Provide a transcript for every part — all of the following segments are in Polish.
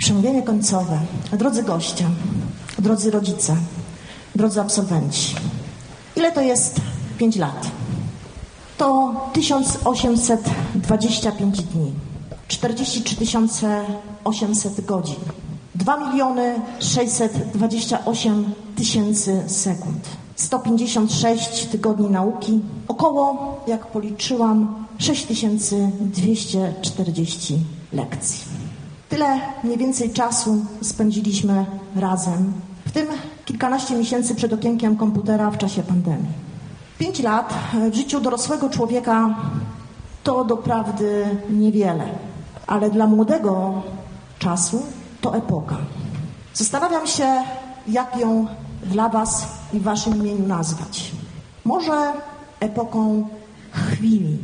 Przemówienie końcowe. Drodzy goście, drodzy rodzice, drodzy absolwenci. Ile to jest 5 lat? To 1825 dni, 43 800 godzin, 2 628 000 sekund, 156 tygodni nauki, około, jak policzyłam, 6240 lekcji. Tyle mniej więcej czasu spędziliśmy razem, w tym kilkanaście miesięcy przed okienkiem komputera w czasie pandemii. 5 lat w życiu dorosłego człowieka to doprawdy niewiele, ale dla młodego czasu to epoka. Zastanawiam się, jak ją dla was i w waszym imieniu nazwać. Może epoką chwili.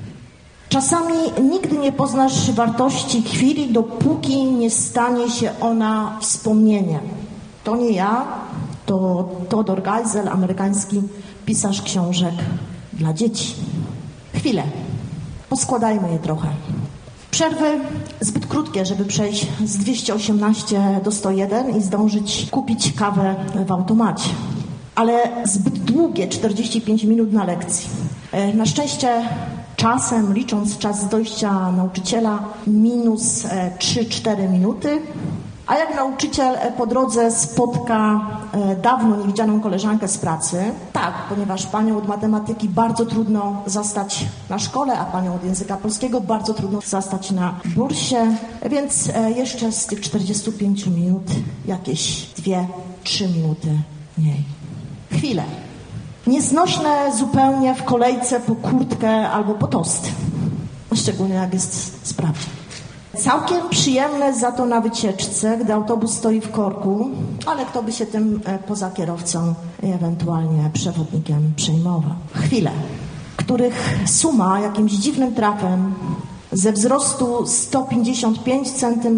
Czasami nigdy nie poznasz wartości chwili, dopóki nie stanie się ona wspomnieniem. To nie ja, to Theodor Geisel, amerykański pisarz książek dla dzieci. Chwilę. Poskładajmy je trochę. Przerwy zbyt krótkie, żeby przejść z 218 do 101 i zdążyć kupić kawę w automacie. Ale zbyt długie 45 minut na lekcji. Na szczęście czasem, licząc czas dojścia nauczyciela, minus 3-4 minuty. A jak nauczyciel po drodze spotka dawno niewidzianą koleżankę z pracy, tak, ponieważ panią od matematyki bardzo trudno zastać na szkole, a panią od języka polskiego bardzo trudno zastać na bursie, więc jeszcze z tych 45 minut jakieś 2-3 minuty mniej. Chwilę. Nieznośne zupełnie w kolejce po kurtkę albo po tosty, szczególnie jak jest sprawdzian. Całkiem przyjemne za to na wycieczce, gdy autobus stoi w korku, ale kto by się tym poza kierowcą i ewentualnie przewodnikiem przejmował. Chwile, których suma jakimś dziwnym trafem ze wzrostu 155 cm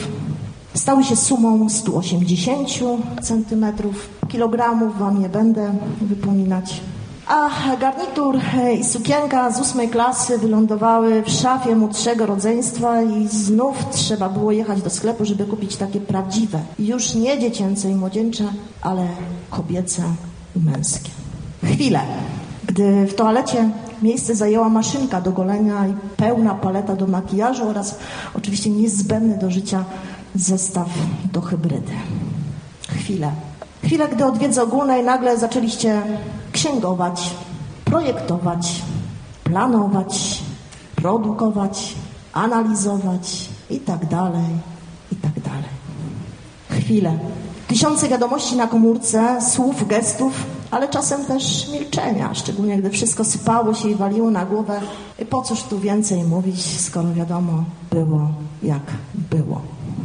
stały się sumą 180 cm. Kilogramów wam nie będę wypominać. A garnitur i sukienka z 8 klasy wylądowały w szafie młodszego rodzeństwa i znów trzeba było jechać do sklepu, żeby kupić takie prawdziwe, już nie dziecięce i młodzieńcze, ale kobiece i męskie. Chwilę, gdy w toalecie miejsce zajęła maszynka do golenia i pełna paleta do makijażu oraz oczywiście niezbędny do życia zestaw do hybrydy. Chwilę, gdy od wiedzy ogólnej nagle zaczęliście księgować, projektować, planować, produkować, analizować i tak dalej, i tak dalej. Chwilę. Tysiące wiadomości na komórce, słów, gestów, ale czasem też milczenia, szczególnie gdy wszystko sypało się i waliło na głowę. I po cóż tu więcej mówić, skoro wiadomo było, jak było.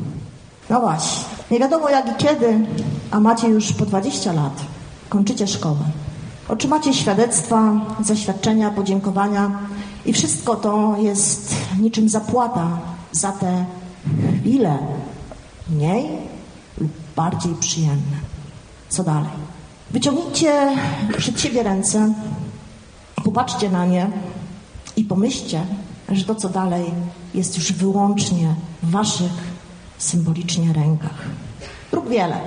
No właśnie, nie wiadomo jak i kiedy, a macie już po 20 lat, kończycie szkołę. Otrzymacie świadectwa, zaświadczenia, podziękowania i wszystko to jest niczym zapłata za te chwile mniej lub bardziej przyjemne. Co dalej? Wyciągnijcie przed siebie ręce, popatrzcie na nie i pomyślcie, że to co dalej jest już wyłącznie w waszych symbolicznie rękach. Rób wiele.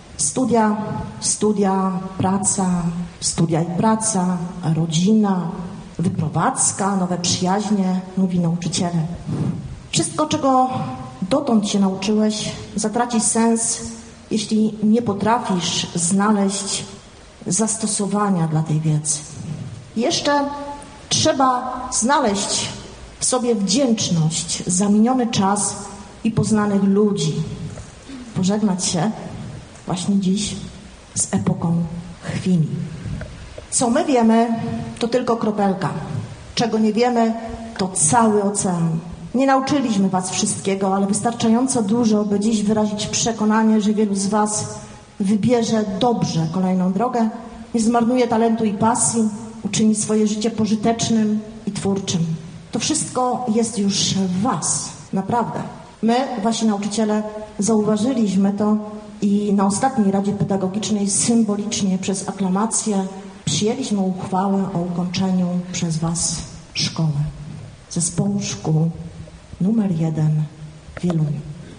Studia, praca, studia i praca, rodzina, wyprowadzka, nowe przyjaźnie, nowi nauczyciele. Wszystko, czego dotąd się nauczyłeś, zatraci sens, jeśli nie potrafisz znaleźć zastosowania dla tej wiedzy. Jeszcze trzeba znaleźć w sobie wdzięczność za miniony czas i poznanych ludzi. Pożegnać się właśnie dziś z epoką chwili. Co my wiemy, to tylko kropelka. Czego nie wiemy, to cały ocean. Nie nauczyliśmy was wszystkiego, ale wystarczająco dużo, by dziś wyrazić przekonanie, że wielu z was wybierze dobrze kolejną drogę, nie zmarnuje talentu i pasji, uczyni swoje życie pożytecznym i twórczym. To wszystko jest już w was. Naprawdę. My, wasi nauczyciele, zauważyliśmy to i na ostatniej Radzie Pedagogicznej symbolicznie przez aklamację przyjęliśmy uchwałę o ukończeniu przez was szkoły. Zespołu szkół numer 1 w Wieluniu.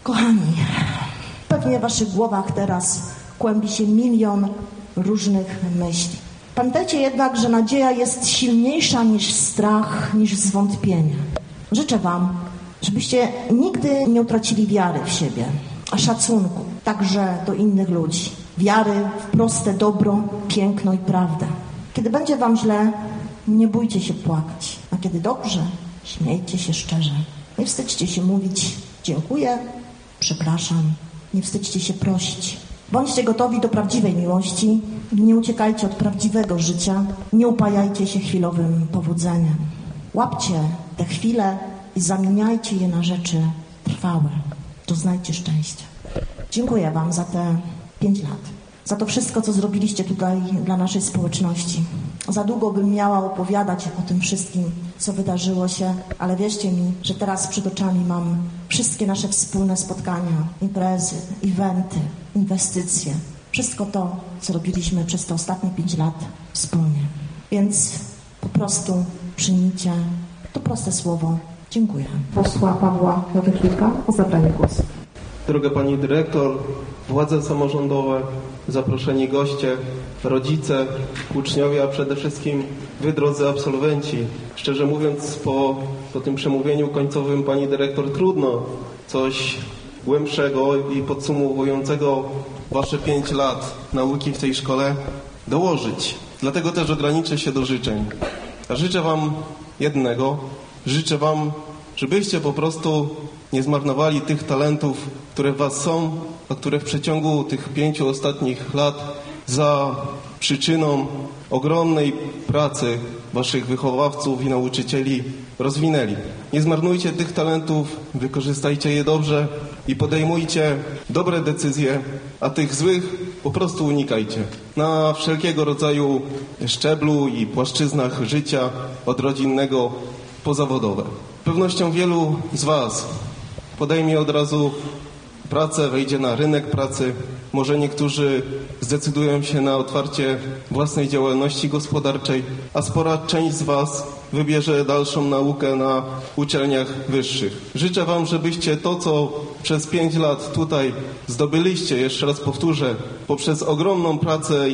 Kochani, pewnie w waszych głowach teraz kłębi się milion różnych myśli. Pamiętajcie jednak, że nadzieja jest silniejsza niż strach, niż zwątpienie. Życzę wam, żebyście nigdy nie utracili wiary w siebie, a szacunku także do innych ludzi. Wiary w proste dobro, piękno i prawdę. Kiedy będzie wam źle, nie bójcie się płakać, a kiedy dobrze, śmiejcie się szczerze. Nie wstydźcie się mówić dziękuję, przepraszam. Nie wstydźcie się prosić. Bądźcie gotowi do prawdziwej miłości. Nie uciekajcie od prawdziwego życia. Nie upajajcie się chwilowym powodzeniem. Łapcie te chwile i zamieniajcie je na rzeczy trwałe. Doznajcie szczęścia. Dziękuję wam za te 5 lat. Za to wszystko, co zrobiliście tutaj dla naszej społeczności. Za długo bym miała opowiadać o tym wszystkim, co wydarzyło się, ale wierzcie mi, że teraz przed oczami mam wszystkie nasze wspólne spotkania, imprezy, eventy, inwestycje. Wszystko to, co robiliśmy przez te ostatnie 5 lat wspólnie. Więc po prostu przyjmijcie to proste słowo. Dziękuję. Posła Pawła Jodechlika o zabranie głosu. Droga Pani Dyrektor, władze samorządowe, zaproszeni goście, rodzice, uczniowie, a przede wszystkim Wy, drodzy absolwenci. Szczerze mówiąc, po tym przemówieniu końcowym Pani Dyrektor trudno coś głębszego i podsumowującego Wasze 5 lat nauki w tej szkole dołożyć. Dlatego też ograniczę się do życzeń. A życzę Wam jednego. Życzę Wam, żebyście po prostu nie zmarnowali tych talentów, które w Was są, a które w przeciągu tych 5 ostatnich lat za przyczyną ogromnej pracy Waszych wychowawców i nauczycieli rozwinęli. Nie zmarnujcie tych talentów, wykorzystajcie je dobrze i podejmujcie dobre decyzje, a tych złych po prostu unikajcie. Na wszelkiego rodzaju szczeblu i płaszczyznach życia, od rodzinnego po zawodowe. Z pewnością wielu z Was podejmie od razu pracę, wejdzie na rynek pracy. Może niektórzy zdecydują się na otwarcie własnej działalności gospodarczej, a spora część z Was wybierze dalszą naukę na uczelniach wyższych. Życzę Wam, żebyście to, co przez 5 lat tutaj zdobyliście, jeszcze raz powtórzę, poprzez ogromną pracę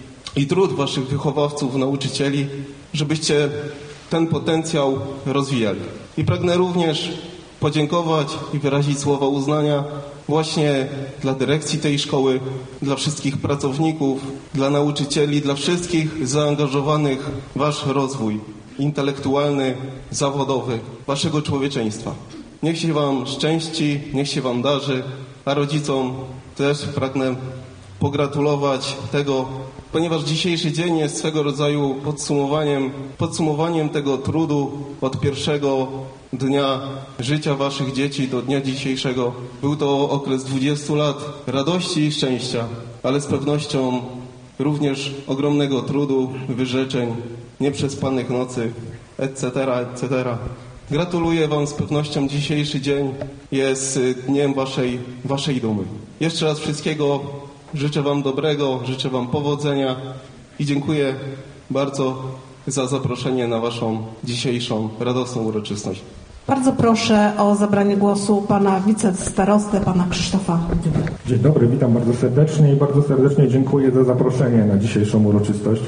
i trud Waszych wychowawców, nauczycieli, żebyście ten potencjał rozwijali. I pragnę również podziękować i wyrazić słowa uznania właśnie dla dyrekcji tej szkoły, dla wszystkich pracowników, dla nauczycieli, dla wszystkich zaangażowanych w Wasz rozwój intelektualny, zawodowy, Waszego człowieczeństwa. Niech się Wam szczęści, niech się Wam darzy, a rodzicom też pragnę pogratulować tego, ponieważ dzisiejszy dzień jest swego rodzaju podsumowaniem tego trudu od pierwszego dnia życia Waszych dzieci do dnia dzisiejszego. Był to okres 20 lat radości i szczęścia, ale z pewnością również ogromnego trudu, wyrzeczeń, nieprzespanych nocy, etc., etc. Gratuluję Wam, z pewnością dzisiejszy dzień jest dniem Waszej dumy. Jeszcze raz wszystkiego życzę Wam dobrego, życzę Wam powodzenia i dziękuję bardzo za zaproszenie na Waszą dzisiejszą radosną uroczystość. Bardzo proszę o zabranie głosu pana wicestarostę, pana Krzysztofa. Dzień dobry, witam bardzo serdecznie i bardzo serdecznie dziękuję za zaproszenie na dzisiejszą uroczystość,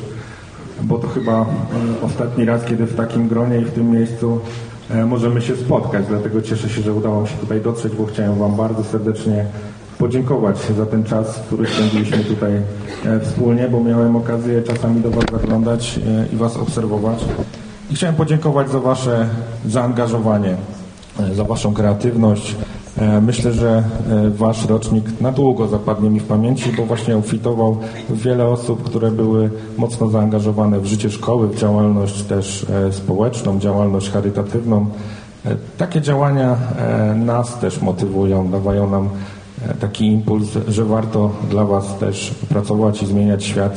bo to chyba ostatni raz, kiedy w takim gronie i w tym miejscu możemy się spotkać, dlatego cieszę się, że udało mi się tutaj dotrzeć, bo chciałem Wam bardzo serdecznie podziękować za ten czas, który spędziliśmy tutaj wspólnie, bo miałem okazję czasami do Was zaglądać i Was obserwować. I chciałem podziękować za Wasze zaangażowanie, za Waszą kreatywność. Myślę, że Wasz rocznik na długo zapadnie mi w pamięci, bo właśnie ufitował wiele osób, które były mocno zaangażowane w życie szkoły, w działalność też społeczną, działalność charytatywną. Takie działania nas też motywują, dawają nam taki impuls, że warto dla Was też pracować i zmieniać świat,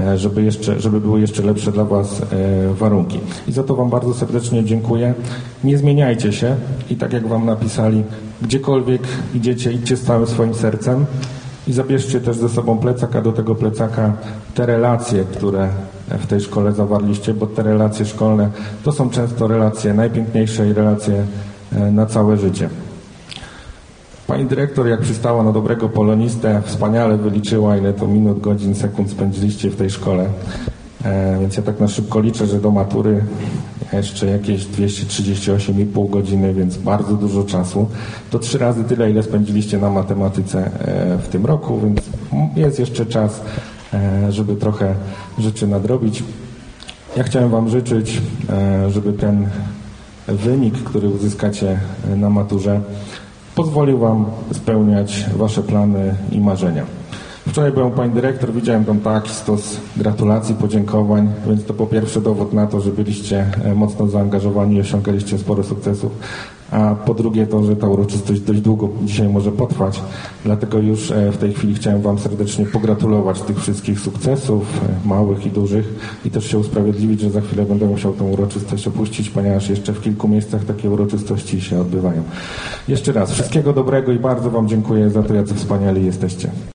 żeby były jeszcze lepsze dla Was warunki. I za to Wam bardzo serdecznie dziękuję. Nie zmieniajcie się i tak jak Wam napisali, gdziekolwiek idziecie, idźcie z całym swoim sercem i zabierzcie też ze sobą plecak, a do tego plecaka te relacje, które w tej szkole zawarliście, bo te relacje szkolne to są często relacje najpiękniejsze i relacje na całe życie. Pani dyrektor, jak przystała na dobrego polonistę, wspaniale wyliczyła, ile to minut, godzin, sekund spędziliście w tej szkole. Więc ja tak na szybko liczę, że do matury jeszcze jakieś 238,5 godziny, więc bardzo dużo czasu. To 3 razy tyle, ile spędziliście na matematyce w tym roku, więc jest jeszcze czas, żeby trochę rzeczy nadrobić. Ja chciałem Wam życzyć, żeby ten wynik, który uzyskacie na maturze, pozwolił Wam spełniać Wasze plany i marzenia. Wczoraj byłem u Pani dyrektor, widziałem tam taki stos gratulacji, podziękowań, więc to po pierwsze dowód na to, że byliście mocno zaangażowani i osiągaliście sporo sukcesów, a po drugie to, że ta uroczystość dość długo dzisiaj może potrwać. Dlatego już w tej chwili chciałem Wam serdecznie pogratulować tych wszystkich sukcesów, małych i dużych, i też się usprawiedliwić, że za chwilę będę musiał tę uroczystość opuścić, ponieważ jeszcze w kilku miejscach takie uroczystości się odbywają. Jeszcze raz wszystkiego dobrego i bardzo Wam dziękuję za to, jacy wspaniali jesteście.